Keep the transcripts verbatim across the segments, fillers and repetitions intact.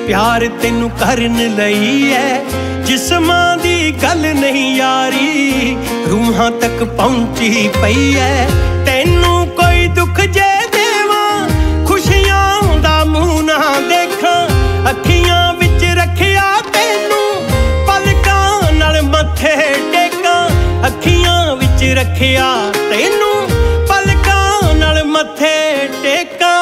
प्यार तेनू करन लई है। जिस्मां दी गल नहीं यारी रूहां तक पहुंची पई है। तेनू कोई दुख जे देवां खुशियां दा मूंह ना देखा अखियां विच रखिया तेनू पलकां नाल मत्थे टेकां अखियां विच रखिया तेनू पलकां नाल मत्थे टेकां।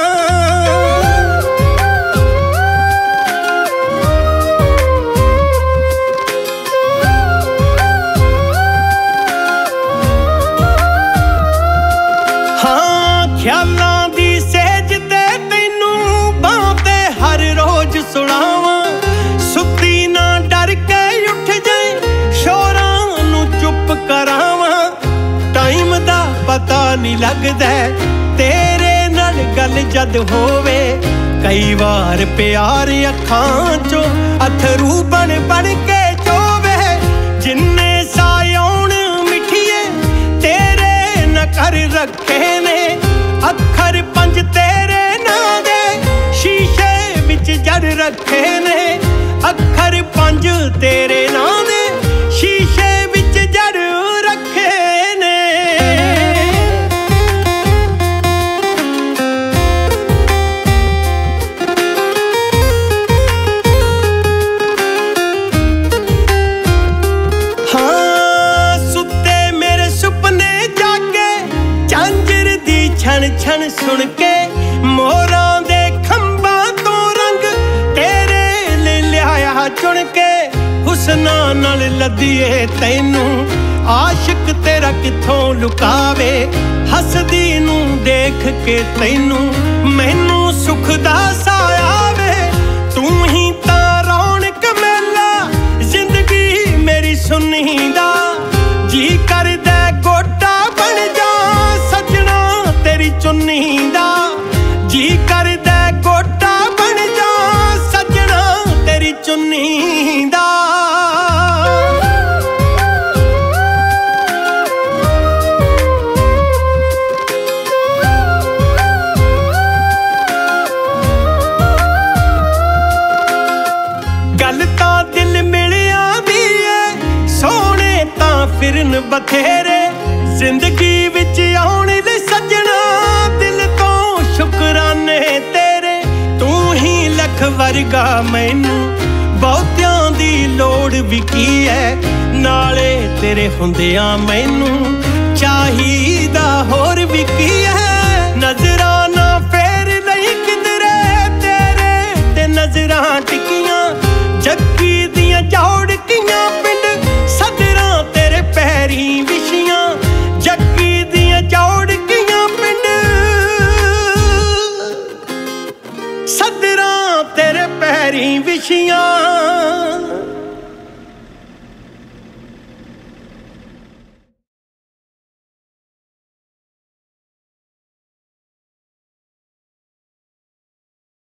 ख्यालां दी सेज ते तैनू बां ते हर रोज सुणावां सुत्ती ना डर के उठ जाए शोरां नू चुप करावां। टाइम दा पता नहीं लगदा तेरे नाल गल जद होवे कई बार प्यार अखां चों अथरू बन बन के चोवे। जिन्ने सायोण मिठिए तेरे न कर रखे ने अखर पंज तेरे नां दे शीशे विच जड़ रखे ने अखर पंज तेरे नां दे शीशे विच जड़ रखे ने। हाँ सुते मेरे सुपने जागे झांझर दी छन छन सुन के मोरां दे खंबां तो रंग तेरे ले लिया चुन के। हुस्नां नाल लदिए तैनू आशिक तेरा किथों लुकावे हसदी नू देख के तैनू मैनू सुख दा साया वे। तू ही तां रौनक मेला जिंदगी मेरी सुनी दा जी करदा गोटा बन जा सजना तेरी चुन्नी दा जी करदा गोटा बन जा सजना तेरी चुन्नी दा। गल तां दिल मिलिया दी है सोहणे तां फिरन बथेरे जिंदगी विच आउण ले सजना दिल तो शुकराने तेरे। तू ही लख वर्गा मैनू बहुतियां दी लोड़ भी की है नाले तेरे हुंदियां मैनू चाहिदा होर भी की है। नजरां ना फेर लई किधरे तेरे ते नजरां टिकियां जक्की दियां चौड़कियां पिंड सदरां तेरे पैरीं विछियां जक्की दियां चौड़कियां पिंड सदरां तेरे पैरीं विछियां।